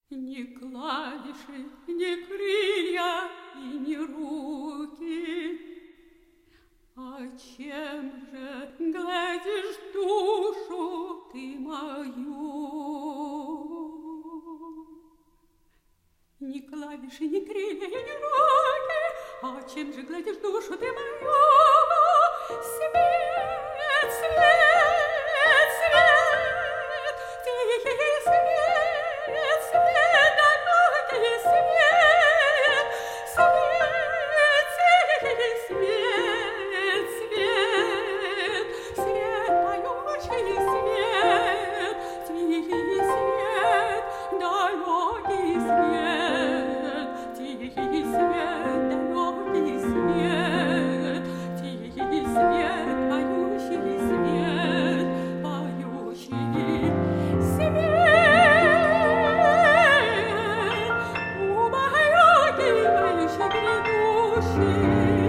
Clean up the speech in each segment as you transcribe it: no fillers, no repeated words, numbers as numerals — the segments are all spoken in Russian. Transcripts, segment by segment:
Ни клавиши, ни крылья и ни руки. А чем же гладишь душу ты мою? Ни клавиши, ни крылья и ни руки. А чем же гладишь душу ты мою? Свет, свет, свет, тихий свет, свет, далекий свет, свет, тихий свет, свет, свет, поющий свет, тихий свет, далекий свет, тихий свет, далекий свет, тихий свет, поющий свет, поющий свет. Убаюкивающий, грядущий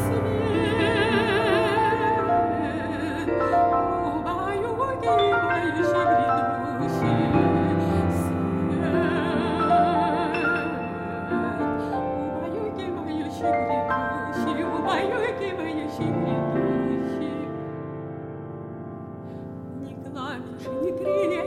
свет. Убаюкивающий, грядущий свет. Убаюкивающий, грядущий. Ни клавиши, ни крылья